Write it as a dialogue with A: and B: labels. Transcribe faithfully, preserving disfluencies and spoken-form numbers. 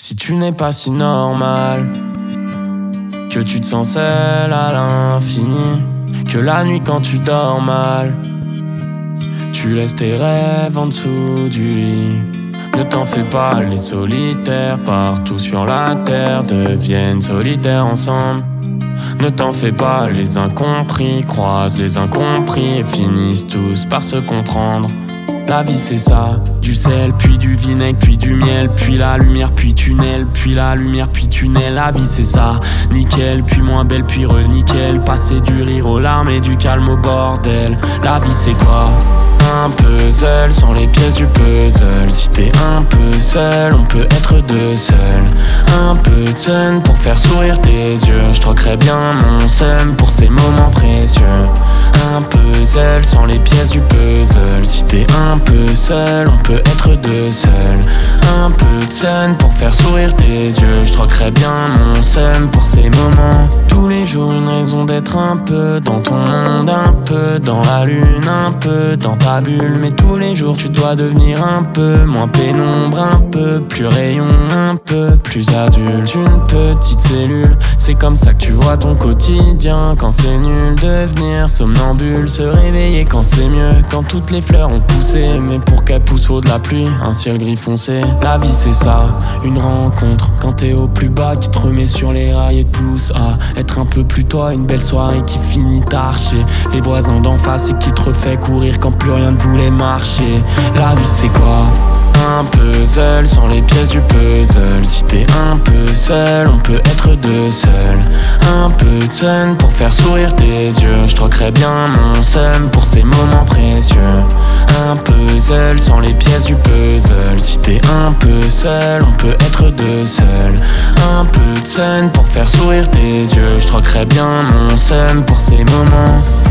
A: Si tu n'es pas si normal, que tu te sens seul à l'infini, que la nuit quand tu dors mal, tu laisses tes rêves en dessous du lit. Ne t'en fais pas, les solitaires partout sur la terre deviennent solitaires ensemble. Ne t'en fais pas, les incompris croisent les incompris et finissent tous par se comprendre. La vie c'est ça, du sel, puis du vinaigre, puis du miel, puis la lumière, puis tunnel, puis la lumière, puis tunnel. La vie c'est ça, nickel, puis moins belle, puis re-nickel. Passer du rire aux larmes et du calme au bordel. La vie c'est quoi? Un puzzle sans les pièces du puzzle. Si t'es un peu seul, on peut être deux seuls. Un peu de sun pour faire sourire tes yeux. Je troquerais bien mon seum pour ces moments précieux. Un puzzle sans les pièces du puzzle. Si t'es un peu seul, on peut être deux seuls. Un peu de sun pour faire sourire tes yeux. Je troquerais bien mon seum pour ces moments. Tous les jours une raison d'être un peu dans ton monde, un peu dans la lune, un peu dans ta bulle. Mais tous les jours tu dois devenir un peu moins pénombre, un peu plus rayon, un peu plus adulte. Une petite cellule, c'est comme ça que tu vois ton quotidien. Quand c'est nul, devenir somnambule, se réveiller quand c'est mieux, quand toutes les fleurs ont poussé. Mais pour qu'elles poussent faut de la pluie, un ciel gris foncé. La vie c'est ça, une rencontre quand t'es au plus bas, qui te remet sur les rails et te pousse à être un peu plus toi. Une belle soirée qui finit tard chez les voisins d'en face et qui te refait courir quand plus rien ne voulait marcher. La vie c'est quoi? Un puzzle sans les pièces du puzzle. Si t'es un peu seul, on peut être deux seuls. Un peu de sun pour faire sourire tes yeux. Je troquerais bien mon seum pour ces moments précieux. Un puzzle sans les pièces du puzzle. Si t'es un peu seul, on peut être deux seuls. Un peu de sun pour faire sourire tes yeux. Je troquerais bien mon seum pour ces moments.